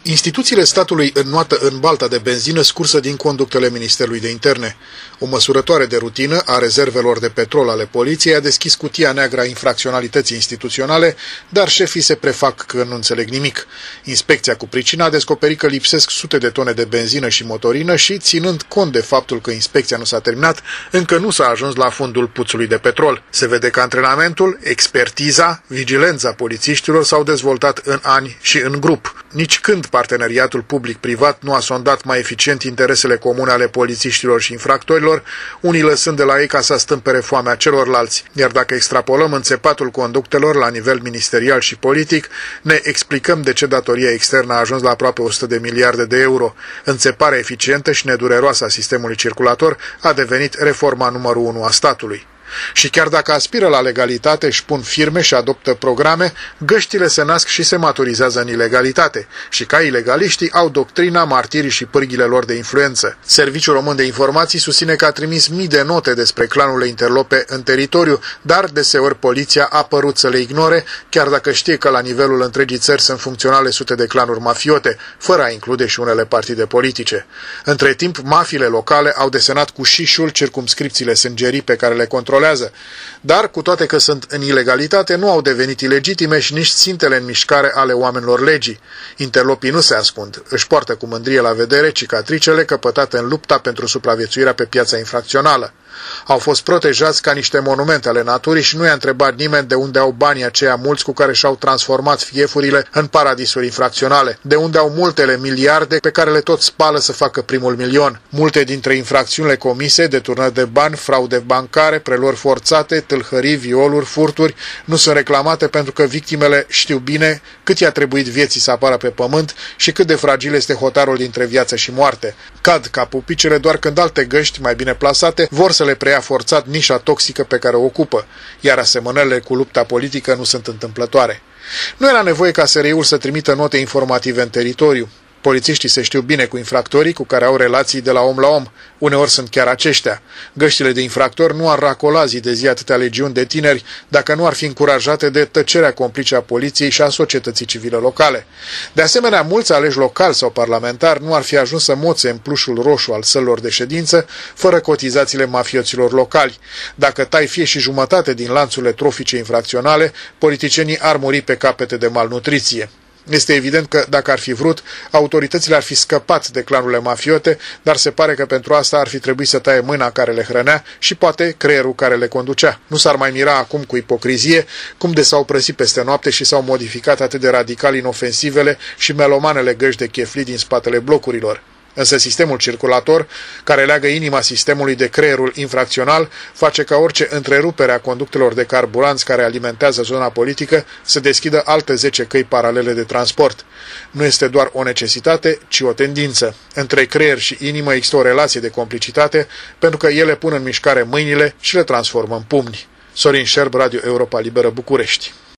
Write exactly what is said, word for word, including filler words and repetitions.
Instituțiile statului înnoată în balta de benzină scursă din conductele Ministerului de Interne. O măsurătoare de rutină a rezervelor de petrol ale poliției a deschis cutia neagră a infracționalității instituționale, dar șefii se prefac că nu înțeleg nimic. Inspecția cu pricina a descoperit că lipsesc sute de tone de benzină și motorină și, ținând cont de faptul că inspecția nu s-a terminat, încă nu s-a ajuns la fundul puțului de petrol. Se vede că antrenamentul, expertiza, vigilența polițiștilor s-au dezvoltat în ani și în grup. Nici când parteneriatul public-privat nu a sondat mai eficient interesele comune ale polițiștilor și infractorilor, unii lăsând de la ei ca să stâmpere foamea celorlalți. Iar dacă extrapolăm înțepatul conductelor la nivel ministerial și politic, ne explicăm de ce datoria externă a ajuns la aproape o sută de miliarde de euro. Înțeparea eficientă și nedureroasă a sistemului circulator a devenit reforma numărul unu a statului. Și chiar dacă aspiră la legalitate, își pun firme și adoptă programe, găștile se nasc și se maturizează în ilegalitate. Și ca ilegaliștii au doctrina, martirii și pârghile lor de influență. Serviciul Român de Informații susține că a trimis mii de note despre clanurile interlope în teritoriu, dar deseori poliția a părut să le ignore, chiar dacă știe că la nivelul întregii țări sunt funcționale sute de clanuri mafiote, fără a include și unele partide politice. Între timp, mafiile locale au desenat cu șișul circumscripțiile sângerii pe care le controlează. Dar, cu toate că sunt în ilegalitate, nu au devenit ilegitime și nici țintele în mișcare ale oamenilor legii. Interlopii nu se ascund, își poartă cu mândrie la vedere cicatricele căpătate în lupta pentru supraviețuirea pe piața infracțională. Au fost protejați ca niște monumente ale naturii și nu i-a întrebat nimeni de unde au banii aceia mulți cu care și-au transformat fiefurile în paradisuri infracționale, de unde au multele miliarde pe care le tot spală să facă primul milion. Multe dintre infracțiunile comise, deturnări de bani, fraude bancare, preluări forțate, tâlhării, violuri, furturi, nu sunt reclamate pentru că victimele știu bine cât i-a trebuit vieții să apară pe pământ și cât de fragil este hotarul dintre viață și moarte. Cad ca pupicele doar când alte găști, mai bine plasate, vor să le preia forțat nișa toxică pe care o ocupă, iar asemănările cu lupta politică nu sunt întâmplătoare. Nu era nevoie ca S R I-ul să trimită note informative în teritoriu. Polițiștii se știu bine cu infractorii cu care au relații de la om la om. Uneori sunt chiar aceștia. Găștile de infractori nu ar racola zi de zi atâtea legiuni de tineri dacă nu ar fi încurajate de tăcerea complice a poliției și a societății civile locale. De asemenea, mulți aleși locali sau parlamentari nu ar fi ajuns să moțe în plușul roșu al sălilor de ședință fără cotizațiile mafioților locali. Dacă tai fie și jumătate din lanțurile trofice infracționale, politicienii ar muri pe capete de malnutriție. Este evident că, dacă ar fi vrut, autoritățile ar fi scăpat de clanurile mafiote, dar se pare că pentru asta ar fi trebuit să taie mâna care le hrănea și poate creierul care le conducea. Nu s-ar mai mira acum cu ipocrizie cum de s-au prăsit peste noapte și s-au modificat atât de radical inofensivele și melomanele găști de chefli din spatele blocurilor. Însă sistemul circulator, care leagă inima sistemului de creierul infracțional, face ca orice întrerupere a conductelor de carburanți care alimentează zona politică să deschidă alte zece căi paralele de transport. Nu este doar o necesitate, ci o tendință. Între creier și inimă există o relație de complicitate, pentru că ele pun în mișcare mâinile și le transformă în pumni. Sorin Șerb, Radio Europa Liberă, București.